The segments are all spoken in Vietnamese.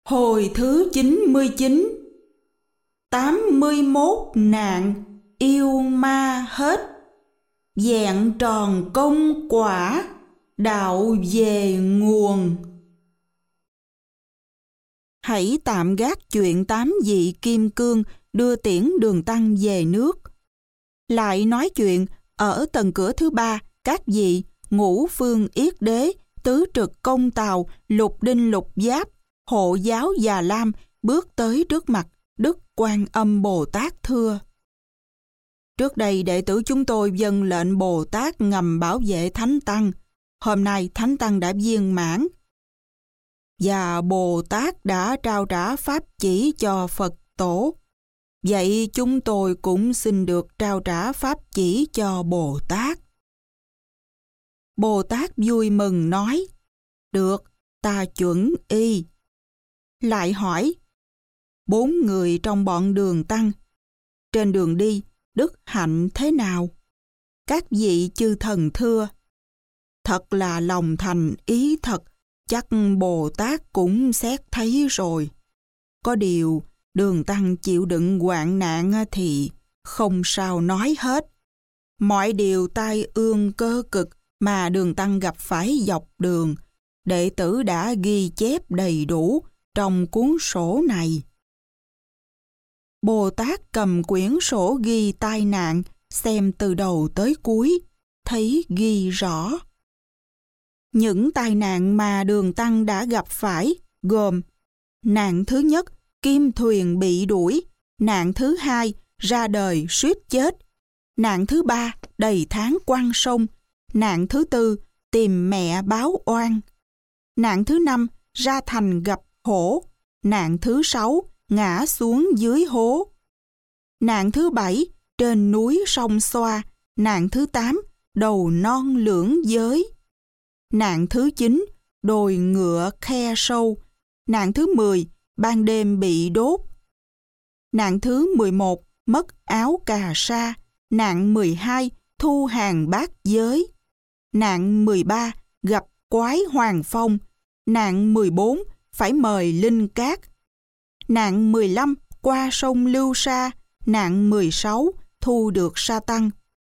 Hồi thứ 99. 81 nạn yêu ma hết, vẹn tròn công quả, đạo về nguồn. Hãy tạm gác chuyện 8 vị kim cương đưa tiễn Đường Tăng về nước. Lại nói chuyện ở tầng cửa thứ 3, các vị Ngũ Phương Yết Đế, Tứ Trực Công Tào, Lục Đinh Lục Giáp, Hộ Giáo Già Lam bước tới trước mặt Đức Quan Âm Bồ Tát thưa: Trước đây đệ tử chúng tôi dâng lệnh Bồ Tát ngầm bảo vệ Thánh Tăng. Hôm nay Thánh Tăng đã viên mãn và Bồ Tát đã trao trả pháp chỉ cho Phật Tổ. Vậy chúng tôi cũng xin được trao trả pháp chỉ cho Bồ Tát. Bồ Tát vui mừng nói: Được, ta chuẩn y. Lại hỏi: 4 người trong bọn Đường Tăng, trên đường đi đức hạnh thế nào? Các vị chư thần thưa: Thật là lòng thành ý thật, chắc Bồ Tát cũng xét thấy rồi. Có điều Đường Tăng chịu đựng hoạn nạn thì không sao nói hết. Mọi điều tai ương cơ cực mà Đường Tăng gặp phải dọc đường, đệ tử đã ghi chép đầy đủ trong cuốn sổ này. Bồ Tát cầm quyển sổ ghi tai nạn, xem từ đầu tới cuối, thấy ghi rõ. Những tai nạn mà Đường Tăng đã gặp phải gồm: nạn thứ nhất, kim thuyền bị đuổi; nạn thứ hai, ra đời suýt chết; nạn thứ ba, đầy tháng quăng sông; nạn thứ tư, tìm mẹ báo oan; nạn thứ năm, ra thành gặp hổ; nạn thứ sáu, ngã xuống dưới hố; nạn thứ bảy, trên núi sông xoa; nạn thứ 8, đầu non lưỡng giới; nạn thứ 9, đồi ngựa khe sâu; nạn thứ 10, ban đêm bị đốt; nạn thứ 11, mất áo cà sa; nạn 12, thu hàng bát giới; nạn 13, gặp quái hoàng phong; nạn 14, phải mời linh cát; nạn 15, qua sông Lưu Sa; nạn 16, thu được sa tăng;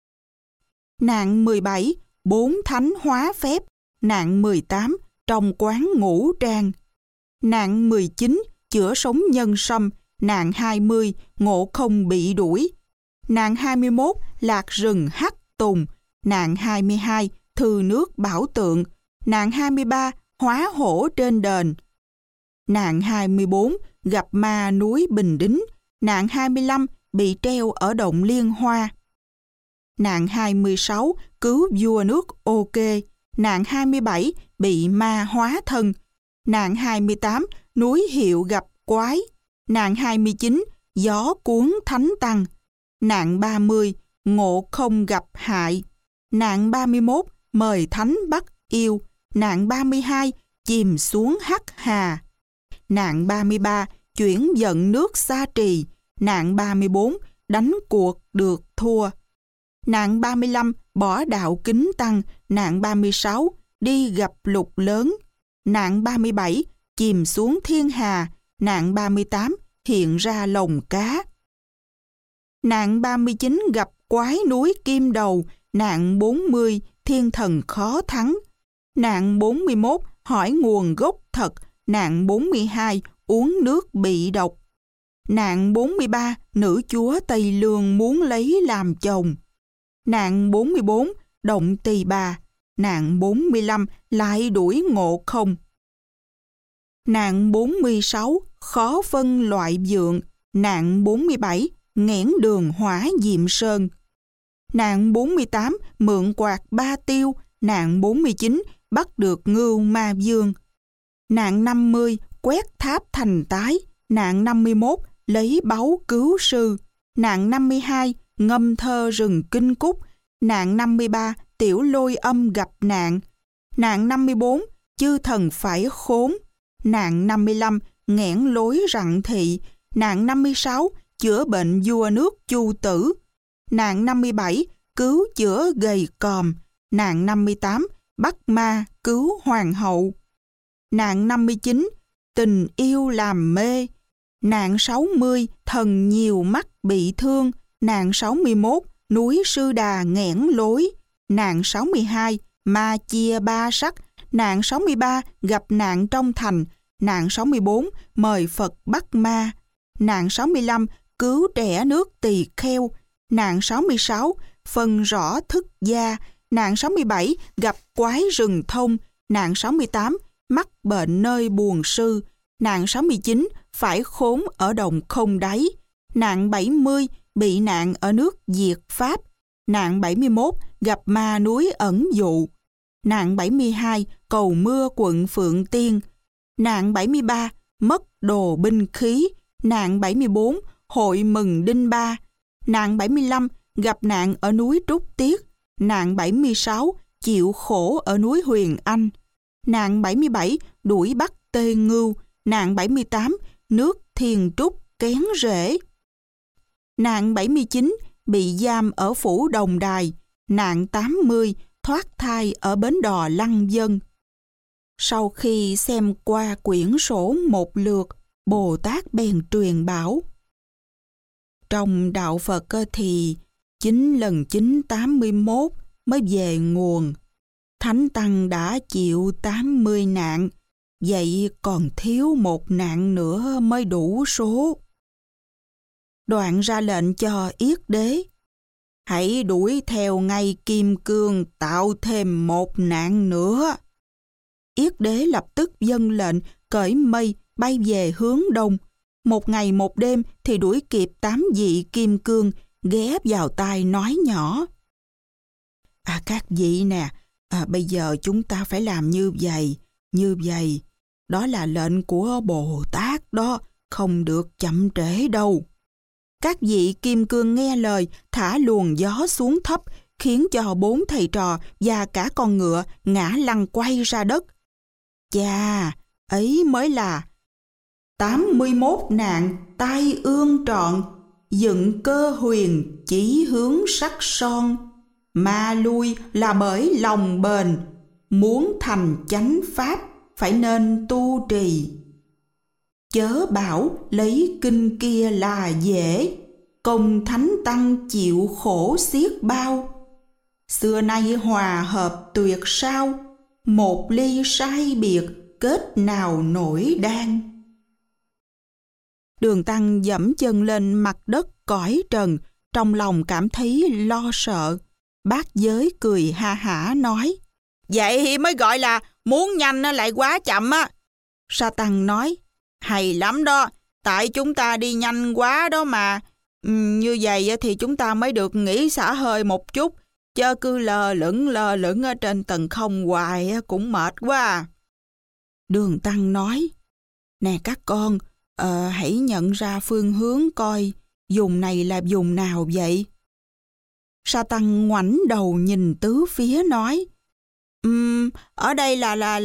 nạn 17, 4 thánh hóa phép; nạn 18, trong quán ngũ trang; nạn 19, chữa sống nhân sâm; nạn 20, ngộ không bị đuổi; nạn 21, lạc rừng hắc tùng; nạn 22, thư nước bảo tượng; nạn 23, hóa hổ trên đền; nạn 24, gặp ma núi Bình Đính; nạn 25, bị treo ở động Liên Hoa; nạn 26, cứu vua nước OK; nạn 27, bị ma hóa thân; nạn 28, núi Hiệu gặp quái; nạn 29, gió cuốn Thánh Tăng; nạn 30, ngộ không gặp hại; nạn 31, mời Thánh bắt yêu; nạn 32, chìm xuống hắc hà; nạn 33, chuyển giận nước Sa Trì; nạn 34, đánh cuộc được thua; nạn 35, bỏ đạo kính tăng; nạn 36, đi gặp lục lớn; nạn 37, chìm xuống thiên hà; nạn 38, hiện ra lồng cá; nạn 39, gặp quái núi Kim Đầu; nạn 40, thiên thần khó thắng; nạn 41, hỏi nguồn gốc thật; nạn 42, uống nước bị độc; nạn 43, nữ chúa Tây Lương muốn lấy làm chồng; nạn 44, động Tỳ Bà; nạn 45, lại đuổi ngộ không; nạn 46, khó phân loại vượng; nạn 47, nghẽn đường hỏa diệm sơn; nạn 48, mượn quạt ba tiêu; nạn 49, bắt được ngưu ma vương; nạn 50, quét tháp thành tái; nạn 51, lấy báu cứu sư; nạn 52, ngâm thơ rừng Kinh Cúc; nạn 53, tiểu lôi âm gặp nạn; nạn 54, chư thần phải khốn; nạn 55, nghẽn lối rặng thị; nạn 56, chữa bệnh vua nước Chu Tử; nạn 57, cứu chữa gầy còm; nạn 58, bắt ma cứu hoàng hậu; nạn 59, tình yêu làm mê. Nạn 60, thần nhiều mắt bị thương. Nạn 61, núi Sư Đà nghẽn lối. Nạn 62, ma chia ba sắc. Nạn 63, gặp nạn trong thành. Nạn 64, mời Phật bắt ma. Nạn 65, cứu trẻ nước tỳ kheo. Nạn 66, phân rõ thức gia. Nạn 67, gặp quái rừng thông. Nạn 68, mắc bệnh nơi buồn sư. Nạn 69, phải khốn ở đồng không đáy. Nạn 70, bị nạn ở nước diệt Pháp. Nạn 71, gặp ma núi ẩn dụ. Nạn 72, cầu mưa quận Phượng Tiên. Nạn 73, mất đồ binh khí. Nạn 74, hội mừng đinh ba. Nạn 75, gặp nạn ở núi Trúc Tiết. Nạn 76, chịu khổ ở núi Huyền Anh. Nạn 77, đuổi bắt tê ngưu. Nạn 78, nước Thiền Trúc kén rễ. Nạn 79, bị giam ở phủ Đồng Đài. Nạn 80, thoát thai ở bến đò Lăng Vân. Sau khi xem qua quyển sổ một lượt, Bồ Tát bèn truyền bảo: trong đạo Phật thì 9 lần 9 81 mới về nguồn. Thánh Tăng đã chịu 80 nạn, vậy còn thiếu 1 nạn nữa mới đủ số. Đoạn ra lệnh cho Yết Đế: hãy đuổi theo ngay Kim Cương tạo thêm 1 nạn nữa. Yết Đế lập tức dâng lệnh cởi mây bay về hướng đông. 1 ngày 1 đêm thì đuổi kịp 8 vị Kim Cương, ghé vào tai nói nhỏ: các vị nè, bây giờ chúng ta phải làm như vậy. Đó là lệnh của Bồ Tát đó, không được chậm trễ đâu. Các vị Kim Cương nghe lời, thả luồng gió xuống thấp, khiến cho 4 thầy trò và cả con ngựa ngã lăn quay ra đất. Chà, ấy mới là 81 nạn tai ương trọn, dựng cơ huyền chỉ hướng sắc son. Ma lui là bởi lòng bền, muốn thành chánh pháp phải nên tu trì. Chớ bảo lấy kinh kia là dễ, công thánh tăng chịu khổ xiết bao. Xưa nay hòa hợp tuyệt sao, một ly sai biệt kết nào nổi đan. Đường Tăng dẫm chân lên mặt đất cõi trần, trong lòng cảm thấy lo sợ. Bát Giới cười ha hả nói: vậy mới gọi là muốn nhanh lại quá chậm á. Sa Tăng nói: hay lắm đó, tại chúng ta đi nhanh quá đó mà. Như vậy thì chúng ta mới được nghỉ xả hơi một chút, chớ cứ lơ lửng ở trên tầng không hoài cũng mệt quá. Đường Tăng nói: nè các con, hãy nhận ra phương hướng coi, vùng này là vùng nào vậy? Sa Tăng ngoảnh đầu nhìn tứ phía nói: ở đây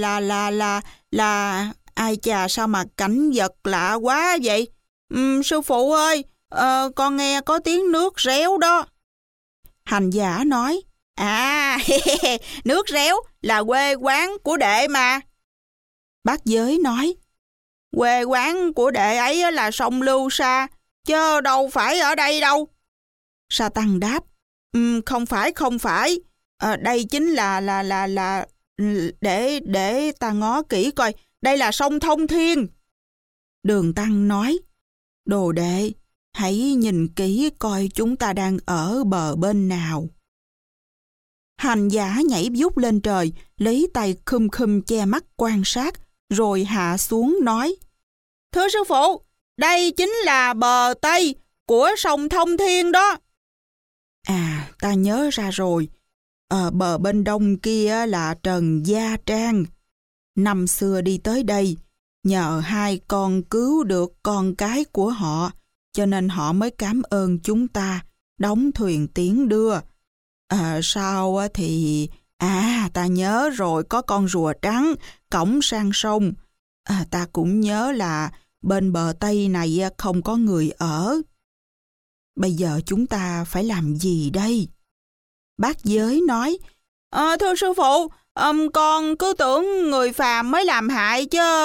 là ai chà, sao mà cảnh vật lạ quá vậy? Sư phụ ơi, con nghe có tiếng nước réo đó. Hành giả nói: nước réo là quê quán của đệ mà. Bát Giới nói: quê quán của đệ ấy là sông Lưu Sa, chứ đâu phải ở đây đâu. Sa Tăng đáp: không phải. Đây chính là để ta ngó kỹ coi, đây là sông Thông Thiên. Đường Tăng nói: đồ đệ, hãy nhìn kỹ coi chúng ta đang ở bờ bên nào. Hành giả nhảy vút lên trời, lấy tay khum che mắt quan sát, rồi hạ xuống nói: thưa sư phụ, đây chính là bờ Tây của sông Thông Thiên đó. Ta nhớ ra rồi. Bờ bên đông kia là Trần Gia Trang. Năm xưa đi tới đây, nhờ 2 con cứu được con cái của họ, cho nên họ mới cảm ơn chúng ta, đóng thuyền tiến đưa. Sau thì... ta nhớ rồi, có con rùa trắng cõng sang sông. Ta cũng nhớ là bên bờ Tây này không có người ở. Bây giờ chúng ta phải làm gì đây? Bát Giới nói: thưa sư phụ, con cứ tưởng người phàm mới làm hại chứ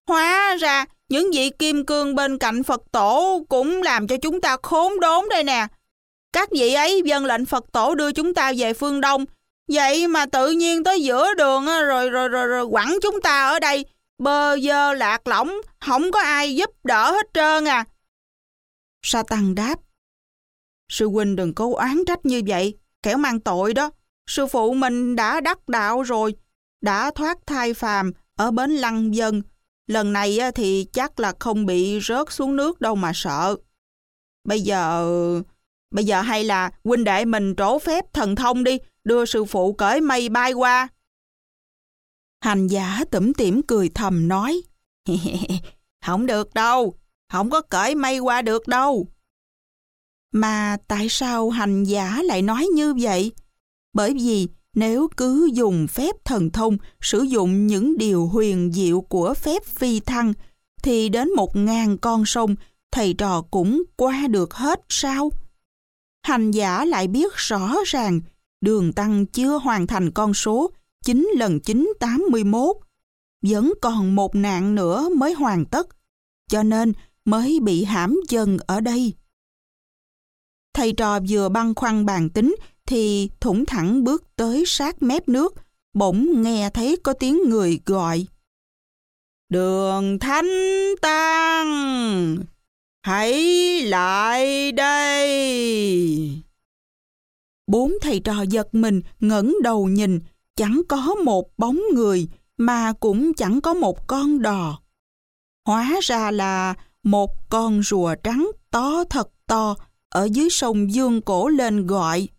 Hóa ra những vị kim cương bên cạnh Phật tổ cũng làm cho chúng ta khốn đốn đây nè. Các vị ấy vâng lệnh Phật tổ đưa chúng ta về phương Đông. Vậy mà tự nhiên tới giữa đường rồi quẳng chúng ta ở đây, bơ vơ lạc lõng, không có ai giúp đỡ hết trơn à. Sa Tăng đáp: Sư huynh đừng có oán trách như vậy, kẻo mang tội đó. Sư phụ mình đã đắc đạo rồi, đã thoát thai phàm ở bến Lăng Vân. Lần này thì chắc là không bị rớt xuống nước đâu mà sợ. Bây giờ hay là huynh đệ mình trổ phép thần thông đi, đưa sư phụ cởi mây bay qua. Hành giả tủm tỉm cười thầm nói: Không được đâu, không có cởi mây qua được đâu. Mà tại sao hành giả lại nói như vậy? Bởi vì nếu cứ dùng phép thần thông, sử dụng những điều huyền diệu của phép phi thăng, thì đến 1000 con sông, thầy trò cũng qua được hết sao? Hành giả lại biết rõ ràng Đường Tăng chưa hoàn thành con số 9 lần 9 81, vẫn còn một nạn nữa mới hoàn tất, cho nên mới bị hãm chân ở đây. Thầy trò vừa băn khoăn bàn tính thì thủng thẳng bước tới sát mép nước, bỗng nghe thấy có tiếng người gọi: Đường Thánh Tăng, hãy lại đây. 4 thầy trò giật mình ngẩng đầu nhìn, chẳng có một bóng người, mà cũng chẳng có một con đò. Hóa ra là một con rùa trắng to thật to ở dưới sông dương cổ lên gọi: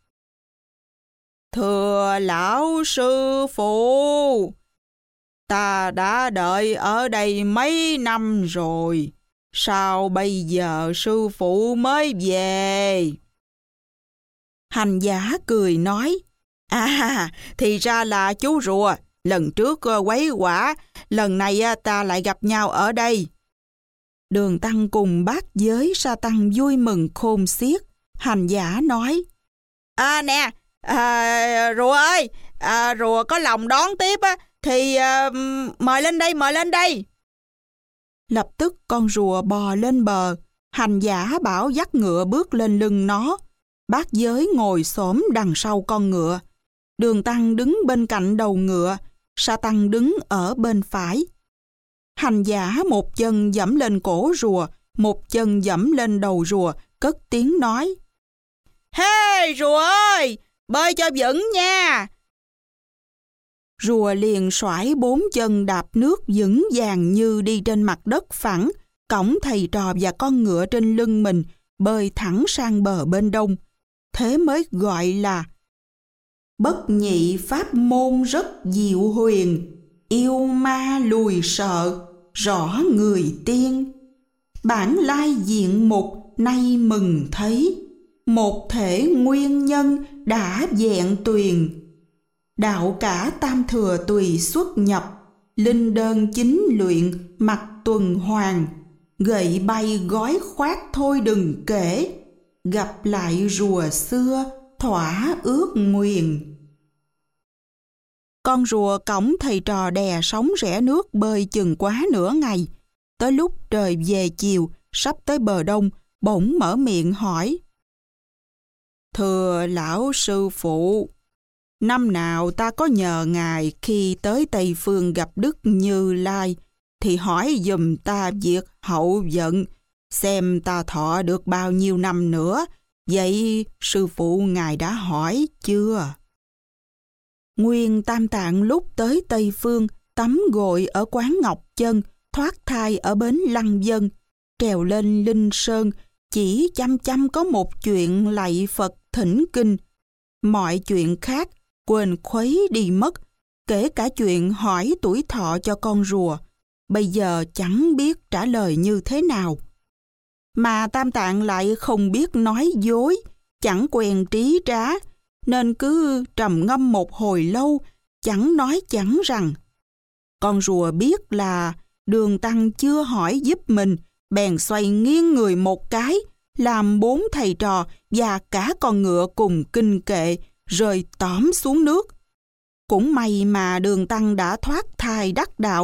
Thưa lão sư phụ, ta đã đợi ở đây mấy năm rồi, sao bây giờ sư phụ mới về? Hành giả cười nói: Thì ra là chú rùa, lần trước quấy quả, lần này ta lại gặp nhau ở đây. Đường Tăng cùng bát giới Sa Tăng vui mừng khôn xiết. Hành giả nói: Rùa ơi, rùa có lòng đón tiếp thì mời lên đây. Lập tức con rùa bò lên bờ. Hành giả bảo dắt ngựa bước lên lưng nó. Bát giới ngồi xổm đằng sau con ngựa. Đường Tăng đứng bên cạnh đầu ngựa, Sa Tăng đứng ở bên phải. Hành giả một chân giẫm lên cổ rùa, một chân giẫm lên đầu rùa, cất tiếng nói: Hey rùa ơi, bơi cho vững nha. Rùa liền xoải 4 chân đạp nước vững vàng như đi trên mặt đất phẳng, cõng thầy trò và con ngựa trên lưng mình, bơi thẳng sang bờ bên đông. Thế mới gọi là bất nhị pháp môn rất diệu huyền, yêu ma lùi sợ, rõ người tiên. Bản lai diện mục nay mừng thấy, một thể nguyên nhân đã vẹn tuyền. Đạo cả tam thừa tùy xuất nhập, linh đơn chính luyện mặt tuần hoàn. Gậy bay gói khoác thôi đừng kể, gặp lại rùa xưa thỏa ước nguyền. Con rùa cõng thầy trò đè sóng rẽ nước bơi chừng quá nửa ngày. Tới lúc trời về chiều, sắp tới bờ đông, bỗng mở miệng hỏi: Thưa lão sư phụ, năm nào ta có nhờ ngài khi tới Tây Phương gặp Đức Như Lai, thì hỏi giùm ta việc hậu vận, xem ta thọ được bao nhiêu năm nữa. Vậy sư phụ ngài đã hỏi chưa? Nguyên Tam Tạng lúc tới Tây Phương, tắm gội ở quán Ngọc Chân, thoát thai ở bến Lăng Vân, trèo lên Linh Sơn, chỉ chăm có một chuyện lạy Phật thỉnh kinh. Mọi chuyện khác quên khuấy đi mất, kể cả chuyện hỏi tuổi thọ cho con rùa. Bây giờ chẳng biết trả lời như thế nào. Mà Tam Tạng lại không biết nói dối, chẳng quen trí trá, nên cứ trầm ngâm một hồi lâu, chẳng nói chẳng rằng. Con rùa biết là Đường Tăng chưa hỏi giúp mình, bèn xoay nghiêng người một cái, làm 4 thầy trò và cả con ngựa cùng kinh kệ, rơi tõm xuống nước. Cũng may mà Đường Tăng đã thoát thai đắc đạo,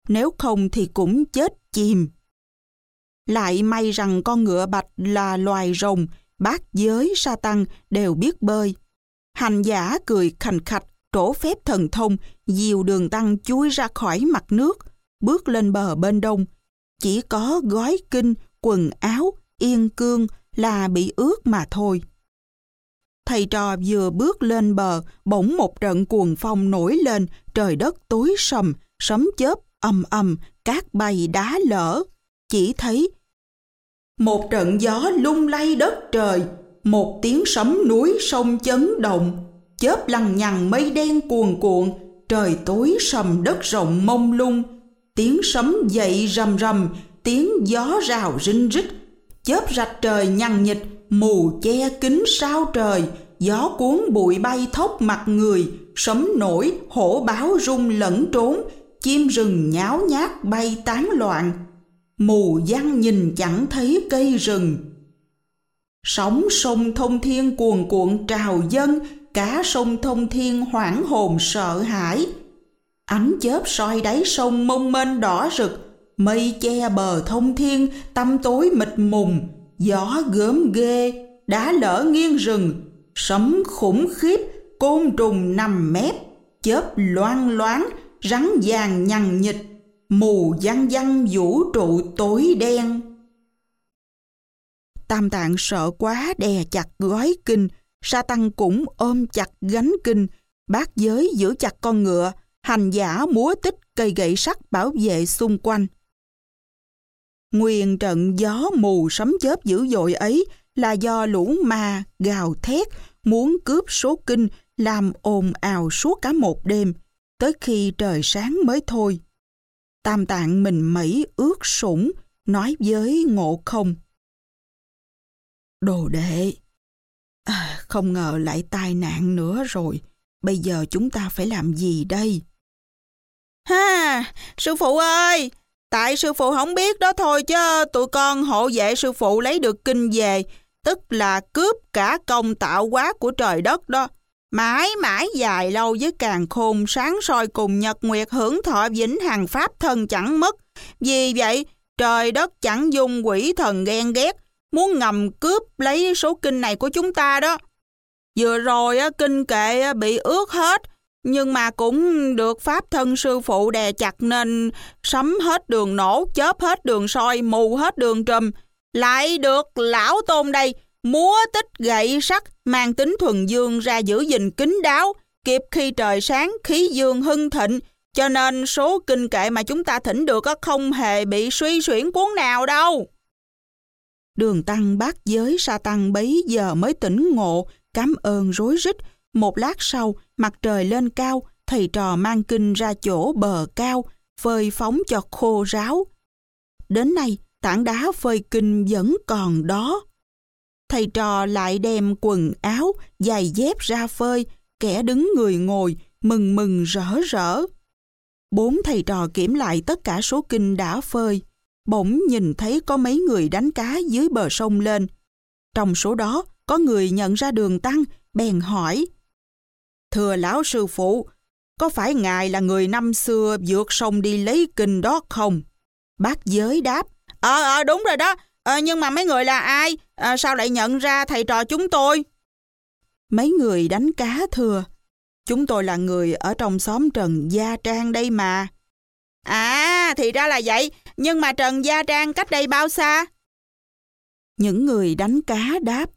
nếu không thì cũng chết chìm. Lại may rằng con ngựa bạch là loài rồng, bát giới, sa tăng đều biết bơi. Hành giả cười khành khạch, trổ phép thần thông, dìu Đường Tăng chui ra khỏi mặt nước, bước lên bờ bên đông. Chỉ có gói kinh, quần áo, yên cương là bị ướt mà thôi. Thầy trò vừa bước lên bờ, bỗng một trận cuồng phong nổi lên, trời đất tối sầm, sấm chớp ầm ầm, cát bay đá lở. Chỉ thấy một trận gió lung lay đất trời, một tiếng sấm núi sông chấn động, chớp lằng nhằng mây đen cuồn cuộn, trời tối sầm đất rộng mông lung, tiếng sấm dậy rầm rầm, tiếng gió rào rinh rít, chớp rạch trời nhằng nhịch, mù che kín sao trời, gió cuốn bụi bay thốc mặt người, sấm nổi, hổ báo rung lẫn trốn, chim rừng nháo nhác bay tán loạn, mù văng nhìn chẳng thấy cây rừng. Sóng sông Thông Thiên cuồn cuộn trào dâng, cả sông Thông Thiên hoảng hồn sợ hãi. Ánh chớp soi đáy sông mông mênh đỏ rực, mây che bờ Thông Thiên tăm tối mịt mùng, gió gớm ghê, đá lở nghiêng rừng, sấm khủng khiếp, côn trùng nằm mép, chớp loang loáng, rắn vàng nhằng nhịch, mù văng văng vũ trụ tối đen. Tam Tạng sợ quá đè chặt gói kinh, Sa Tăng cũng ôm chặt gánh kinh, bát giới giữ chặt con ngựa, hành giả múa tích cây gậy sắt bảo vệ xung quanh. Nguyên trận gió mù sấm chớp dữ dội ấy là do lũ ma gào thét muốn cướp số kinh, làm ồn ào suốt cả một đêm, tới khi trời sáng mới thôi. Tam Tạng mình mẩy ướt sũng, nói với Ngộ Không: Đồ đệ, không ngờ lại tai nạn nữa rồi, bây giờ chúng ta phải làm gì đây? Ha, sư phụ ơi, tại sư phụ không biết đó thôi chứ tụi con hộ vệ sư phụ lấy được kinh về, tức là cướp cả công tạo hóa của trời đất đó. Mãi mãi dài lâu với càn khôn, sáng soi cùng nhật nguyệt, hưởng thọ vĩnh hằng pháp thân chẳng mất. Vì vậy trời đất chẳng dung, quỷ thần ghen ghét, muốn ngầm cướp lấy số kinh này của chúng ta đó. Vừa rồi kinh kệ bị ướt hết, nhưng mà cũng được pháp thân sư phụ đè chặt nên sấm hết đường nổ, chớp hết đường soi, mù hết đường trùm. Lại được lão tôn đây múa tích gậy sắt mang tính thuần dương ra giữ gìn kín đáo, kịp khi trời sáng, khí dương hưng thịnh, cho nên số kinh kệ mà chúng ta thỉnh được không hề bị suy xuyển cuốn nào đâu. Đường Tăng, bát giới, Sa Tăng bấy giờ mới tỉnh ngộ, cảm ơn rối rít. Một lát sau, mặt trời lên cao, thầy trò mang kinh ra chỗ bờ cao, phơi phóng cho khô ráo. Đến nay, tảng đá phơi kinh vẫn còn đó. Thầy trò lại đem quần áo, giày dép ra phơi, kẻ đứng người ngồi, mừng mừng rỡ rỡ. 4 thầy trò kiểm lại tất cả số kinh đã phơi, bỗng nhìn thấy có mấy người đánh cá dưới bờ sông lên. Trong số đó, có người nhận ra Đường Tăng, bèn hỏi: Thưa lão sư phụ, có phải ngài là người năm xưa vượt sông đi lấy kinh đó không? Bát giới đáp: Đúng rồi đó, nhưng mà mấy người là ai? Sao lại nhận ra thầy trò chúng tôi? Mấy người đánh cá thưa: Chúng tôi là người ở trong xóm Trần Gia Trang đây mà. À, thì ra là vậy, nhưng mà Trần Gia Trang cách đây bao xa? Những người đánh cá đáp: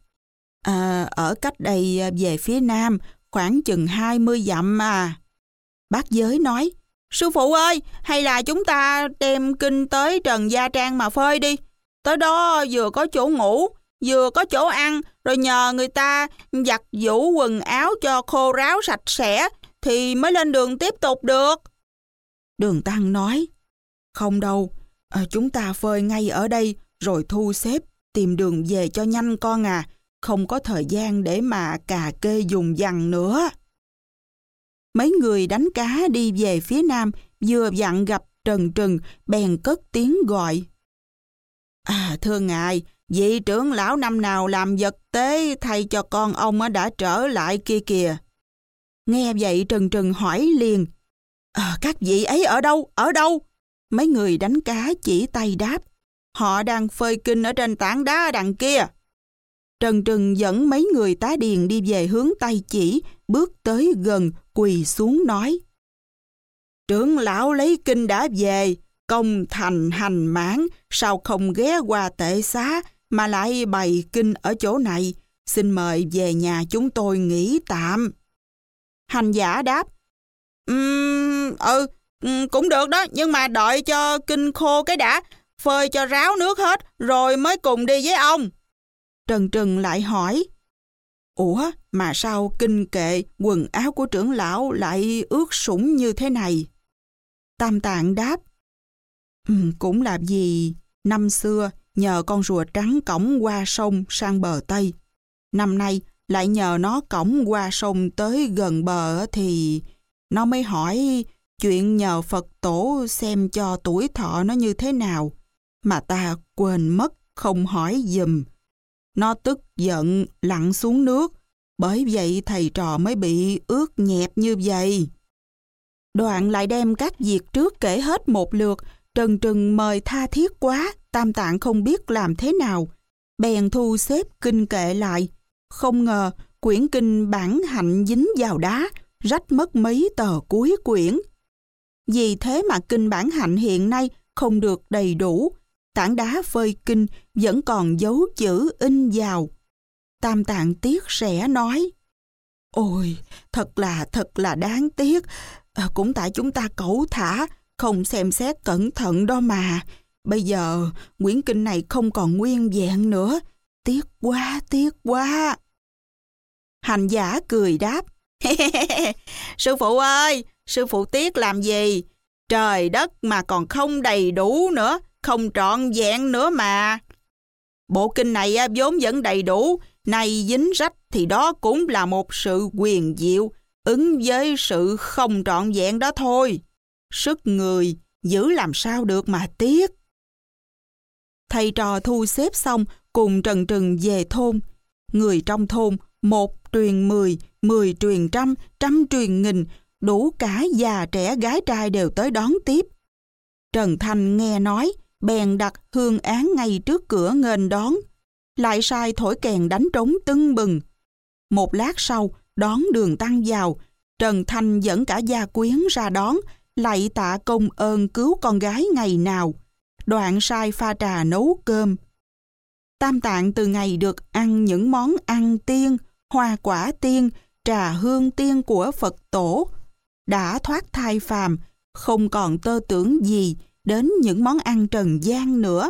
Ở cách đây về phía nam, khoảng chừng 20 dặm à. Bát giới nói: Sư phụ ơi, hay là chúng ta đem kinh tới Trần Gia Trang mà phơi đi. Tới đó vừa có chỗ ngủ, vừa có chỗ ăn, rồi nhờ người ta giặt giũ quần áo cho khô ráo sạch sẽ, thì mới lên đường tiếp tục được. Đường Tăng nói: Không đâu, chúng ta phơi ngay ở đây, rồi thu xếp, tìm đường về cho nhanh con à. Không có thời gian để mà cà kê dùng dằng nữa. Mấy người đánh cá đi về phía nam, vừa vặn gặp Trần Trừng, bèn cất tiếng gọi: Thưa ngài, vị trưởng lão năm nào làm vật tế thay cho con ông đã trở lại kia kìa. Nghe vậy Trần Trừng hỏi liền: Các vị ấy ở đâu? Ở đâu? Mấy người đánh cá chỉ tay đáp, họ đang phơi kinh ở trên tảng đá đằng kia. Trần Trừng dẫn mấy người tá điền đi về hướng tay chỉ, bước tới gần, quỳ xuống nói. Trưởng lão lấy kinh đã về, công thành hành mãn, sao không ghé qua tệ xá mà lại bày kinh ở chỗ này? Xin mời về nhà chúng tôi nghỉ tạm. Hành giả đáp, cũng được đó, nhưng mà đợi cho kinh khô cái đã, phơi cho ráo nước hết, rồi mới cùng đi với ông. Trần Trừng lại hỏi, ủa mà sao kinh kệ, quần áo của trưởng lão lại ướt sũng như thế này? Tam Tạng đáp, cũng là vì năm xưa nhờ con rùa trắng cõng qua sông sang bờ Tây. Năm nay lại nhờ nó cõng qua sông tới gần bờ thì nó mới hỏi chuyện nhờ Phật tổ xem cho tuổi thọ nó như thế nào. Mà ta quên mất không hỏi giùm. Nó tức giận lặn xuống nước, bởi vậy thầy trò mới bị ướt nhẹp như vậy. Đoạn lại đem các việc trước kể hết một lượt. Trần Trừng mời tha thiết quá, Tam Tạng không biết làm thế nào. Bèn thu xếp kinh kệ lại. Không ngờ quyển kinh bản hạnh dính vào đá, rách mất mấy tờ cuối quyển. Vì thế mà kinh bản hạnh hiện nay không được đầy đủ. Tảng đá phơi kinh vẫn còn dấu chữ in vào. Tam Tạng tiếc rẻ nói, ôi, thật là đáng tiếc. Cũng tại chúng ta cẩu thả, không xem xét cẩn thận đó mà. Bây giờ quyển kinh này không còn nguyên vẹn nữa. Tiếc quá. Hành giả cười đáp, sư phụ ơi, sư phụ tiếc làm gì? Trời đất mà còn không đầy đủ nữa, không trọn vẹn nữa mà. Bộ kinh này vốn vẫn đầy đủ, nay dính rách thì đó cũng là một sự huyền diệu, ứng với sự không trọn vẹn đó thôi. Sức người giữ làm sao được mà tiếc. Thầy trò thu xếp xong cùng Trần Trừng về thôn. Người trong thôn 1 truyền 10, 10 truyền trăm, trăm truyền nghìn, đủ cả già trẻ gái trai đều tới đón tiếp. Trần Thanh nghe nói, bèn đặt hương án ngay trước cửa nghênh đón, lại sai thổi kèn đánh trống tưng bừng. Một lát sau, đón Đường Tăng vào, Trần Thanh dẫn cả gia quyến ra đón, lạy tạ công ơn cứu con gái ngày nào, đoạn sai pha trà nấu cơm. Tam Tạng từ ngày được ăn những món ăn tiên, hoa quả tiên, trà hương tiên của Phật tổ, đã thoát thai phàm, không còn tơ tưởng gì đến những món ăn trần gian nữa.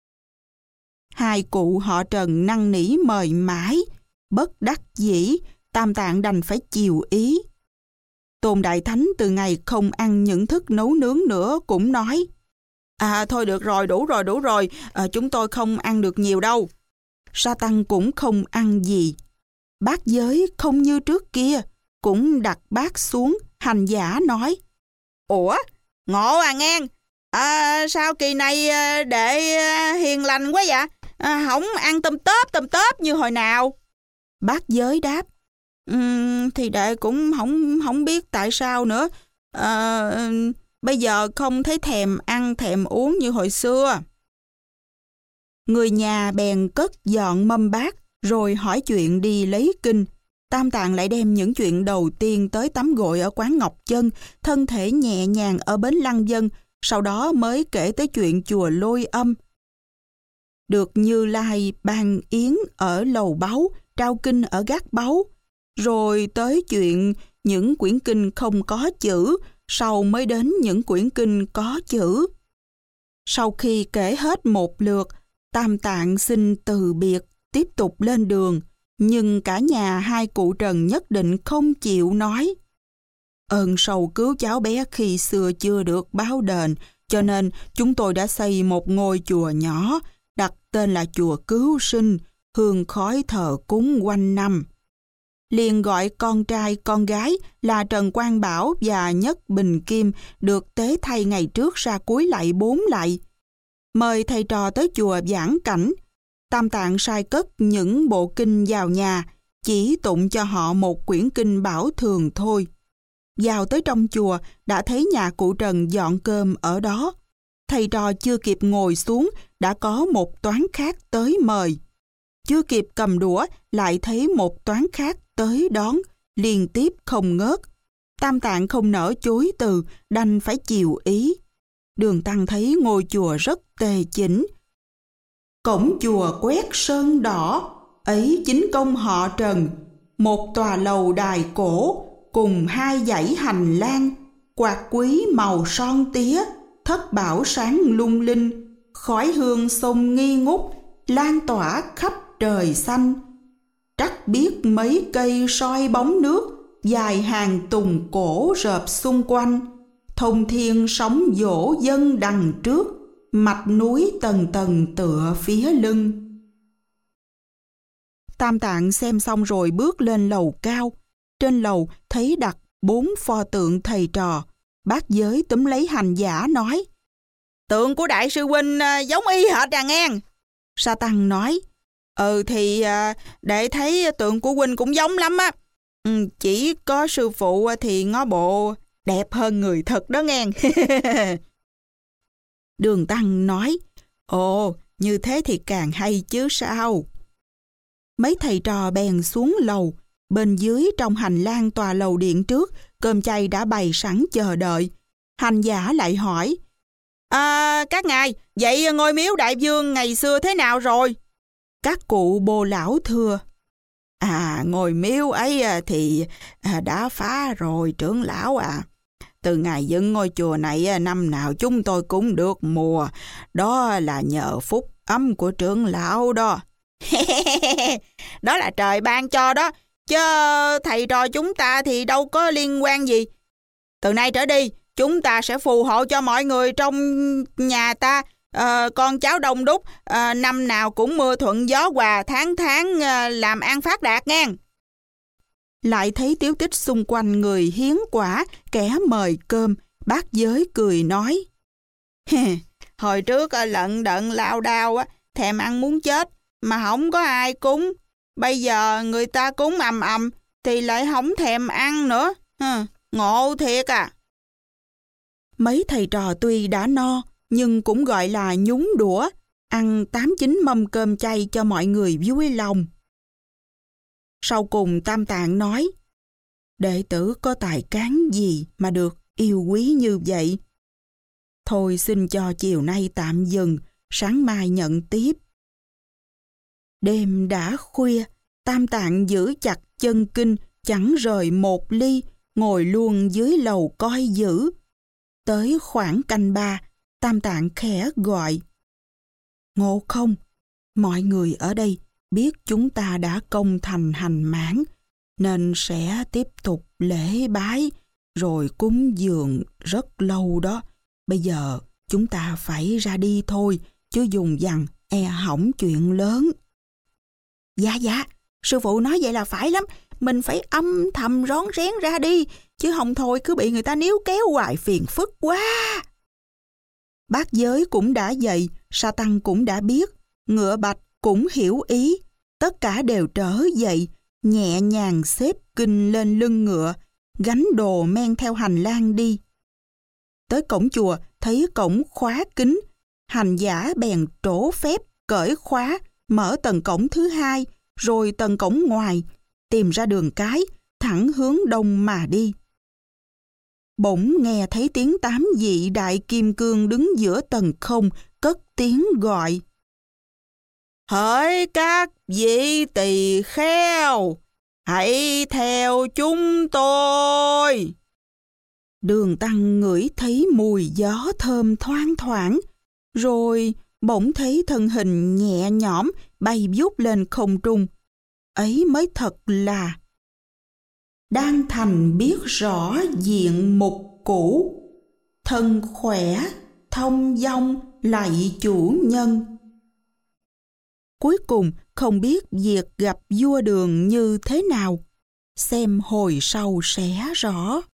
Hai cụ họ Trần năn nỉ mời mãi, bất đắc dĩ, Tam Tạng đành phải chiều ý. Tôn Đại Thánh từ ngày không ăn những thức nấu nướng nữa cũng nói, thôi được rồi, đủ rồi, chúng tôi không ăn được nhiều đâu. Sa Tăng cũng không ăn gì. Bát Giới không như trước kia, cũng đặt bát xuống. Hành giả nói, ủa, ngộ à ngang, sao kỳ này đệ hiền lành quá vậy, không ăn tôm tớp như hồi nào? Bát Giới đáp, thì đệ cũng không biết tại sao nữa. Bây giờ không thấy thèm ăn thèm uống như hồi xưa. Người nhà bèn cất dọn mâm bát, rồi hỏi chuyện đi lấy kinh. Tam Tạng lại đem những chuyện đầu tiên tới tắm gội ở quán Ngọc Chân, thân thể nhẹ nhàng ở bến Lăng Vân, sau đó mới kể tới chuyện chùa Lôi Âm. Được Như Lai ban yến ở lầu báu, trao kinh ở gác báu, rồi tới chuyện những quyển kinh không có chữ, sau mới đến những quyển kinh có chữ. Sau khi kể hết một lượt, Tam Tạng xin từ biệt, tiếp tục lên đường, nhưng cả nhà hai cụ Trần nhất định không chịu nói. Ơn sầu cứu cháu bé khi xưa chưa được báo đền, cho nên chúng tôi đã xây một ngôi chùa nhỏ, đặt tên là chùa Cứu Sinh, hương khói thờ cúng quanh năm. Liền gọi con trai con gái là Trần Quang Bảo và Nhất Bình Kim được tế thay ngày trước ra cúi lạy 4 lạy. Mời thầy trò tới chùa giảng cảnh. Tam Tạng sai cất những bộ kinh vào nhà, chỉ tụng cho họ một quyển kinh bảo thường thôi. Vào tới trong chùa, đã thấy nhà cụ Trần dọn cơm ở đó. Thầy trò chưa kịp ngồi xuống, đã có một toán khác tới mời. Chưa kịp cầm đũa, lại thấy một toán khác tới đón, liên tiếp không ngớt. Tam Tạng không nỡ chối từ, đành phải chiều ý. Đường Tăng thấy ngôi chùa rất tề chỉnh. Cổng chùa quét sơn đỏ, ấy chính công họ Trần. Một tòa lầu đài cổ, cùng 2 dãy hành lang, quạt quý màu son tía, thất bảo sáng lung linh, khói hương xông nghi ngút, lan tỏa khắp trời xanh. Trắc biết mấy cây soi bóng nước, dài hàng tùng cổ rợp xung quanh, thông thiên sóng dỗ dân đằng trước, mạch núi tầng tầng tựa phía lưng. Tam Tạng xem xong rồi bước lên lầu cao. Trên lầu thấy đặt 4 pho tượng thầy trò. Bác Giới túm lấy hành giả nói: "Tượng của đại sư huynh giống y hệt à ngang." Sa Tăng nói: Thì đệ thấy tượng của huynh cũng giống lắm á. Chỉ có sư phụ thì ngó bộ đẹp hơn người thật đó ngang." Đường Tăng nói: "Ồ, như thế thì càng hay chứ sao." Mấy thầy trò bèn xuống lầu. Bên dưới trong hành lang tòa lầu điện trước, cơm chay đã bày sẵn chờ đợi. Hành giả lại hỏi: "Các ngài, vậy ngôi miếu đại vương ngày xưa thế nào rồi?" Các cụ bồ lão thưa: "Ngôi miếu ấy thì đã phá rồi trưởng lão à. Từ ngày dựng ngôi chùa này năm nào chúng tôi cũng được mùa. Đó là nhờ phúc ấm của trưởng lão đó." "Đó là trời ban cho đó, chứ thầy trò chúng ta thì đâu có liên quan gì. Từ nay trở đi, chúng ta sẽ phù hộ cho mọi người trong nhà ta, con cháu đông đúc, năm nào cũng mưa thuận gió hòa, tháng tháng làm ăn phát đạt ngang." Lại thấy tíu tích xung quanh người hiến quả, kẻ mời cơm. Bác Giới cười nói: "Hồi trước lận đận lao đao thèm ăn muốn chết, mà không có ai cúng. Bây giờ người ta cúng ầm ầm thì lại không thèm ăn nữa. Ngộ thiệt à." Mấy thầy trò tuy đã no, nhưng cũng gọi là nhúng đũa, ăn 8-9 mâm cơm chay cho mọi người vui lòng. Sau cùng Tam Tạng nói: "Đệ tử có tài cán gì mà được yêu quý như vậy? Thôi xin cho chiều nay tạm dừng, sáng mai nhận tiếp." Đêm đã khuya, Tam Tạng giữ chặt chân kinh, chẳng rời một ly, ngồi luôn dưới lầu coi giữ. Tới khoảng canh 3, Tam Tạng khẽ gọi: "Ngộ Không, mọi người ở đây biết chúng ta đã công thành hành mãn, nên sẽ tiếp tục lễ bái, rồi cúng dường rất lâu đó. Bây giờ chúng ta phải ra đi thôi, chứ dùng dằng hỏng chuyện lớn." Dạ, sư phụ nói vậy là phải lắm. Mình phải âm thầm rón rén ra đi, chứ không thôi cứ bị người ta níu kéo hoài phiền phức quá. Bác Giới cũng đã dậy, Sa Tăng cũng đã biết, Ngựa Bạch cũng hiểu ý. Tất cả đều trở dậy, nhẹ nhàng xếp kinh lên lưng ngựa, gánh đồ men theo hành lang đi. Tới cổng chùa thấy cổng khóa kín, hành giả bèn trổ phép cởi khóa, mở tầng cổng thứ 2, rồi tầng cổng ngoài, tìm ra đường cái, thẳng hướng đông mà đi. Bỗng nghe thấy tiếng 8 vị đại kim cương đứng giữa tầng không, cất tiếng gọi: "Hỡi các vị tỳ kheo, hãy theo chúng tôi." Đường Tăng ngửi thấy mùi gió thơm thoang thoảng, rồi bỗng thấy thân hình nhẹ nhõm bay vút lên không trung. Ấy mới thật là Đan Thành biết rõ diện mục cũ, thân khỏe thông dong lạy chủ nhân. Cuối cùng không biết việc gặp vua Đường như thế nào, xem hồi sau sẽ rõ.